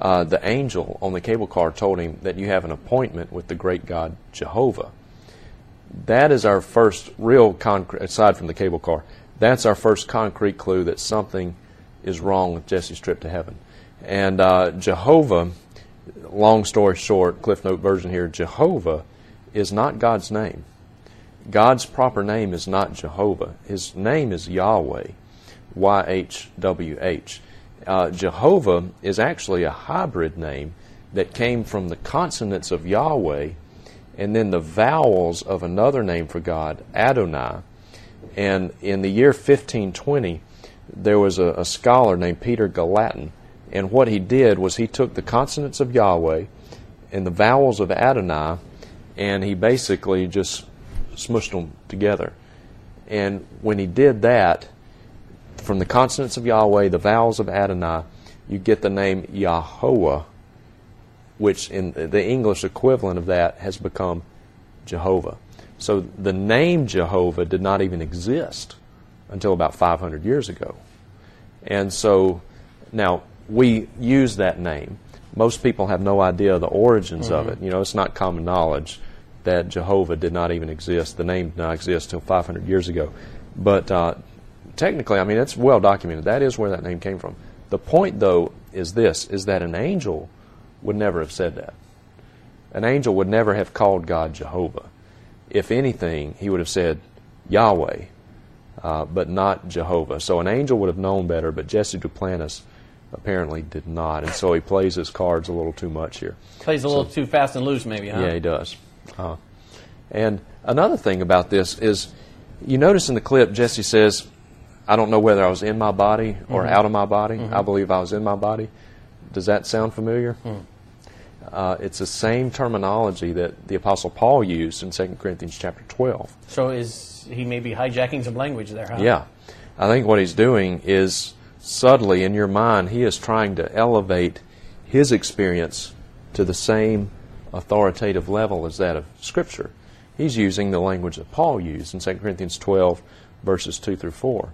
the angel on the cable car told him that you have an appointment with the great God Jehovah. That is our first real concrete, aside from the cable car, that's our first concrete clue that something is wrong with Jesse's trip to heaven. And Jehovah, long story short, Cliff Note version here, Jehovah is not God's name. God's proper name is not Jehovah. His name is Yahweh, YHWH. Jehovah is actually a hybrid name that came from the consonants of Yahweh and then the vowels of another name for God, Adonai. And in the year 1520, there was a scholar named Peter Gallatin, and what he did was he took the consonants of Yahweh and the vowels of Adonai, and he basically just smushed them together. And when he did that, from the consonants of Yahweh, the vowels of Adonai, you get the name Yahweh, which in the English equivalent of that has become Jehovah. So the name Jehovah did not even exist until about 500 years ago. And so now we use that name. Most people have no idea the origins of it. You know, it's not common knowledge that Jehovah did not even exist. The name did not exist until 500 years ago. But technically, I mean, it's well documented. That is where that name came from. The point, though, is this, is that an angel would never have said that. An angel would never have called God Jehovah. If anything, he would have said Yahweh, but not Jehovah. So an angel would have known better, but Jesse Duplantis apparently did not. And so he plays his cards a little too much here. Plays a little too fast and loose, maybe, huh? Yeah, he does. And another thing about this is, you notice in the clip, Jesse says, I don't know whether I was in my body or out of my body. I believe I was in my body. Does that sound familiar? It's the same terminology that the Apostle Paul used in 2 Corinthians chapter 12. So is he maybe hijacking some language there, huh? Yeah. I think what he's doing is subtly in your mind, he is trying to elevate his experience to the same authoritative level as that of Scripture. He's using the language that Paul used in 2 Corinthians 12, verses 2 through 4.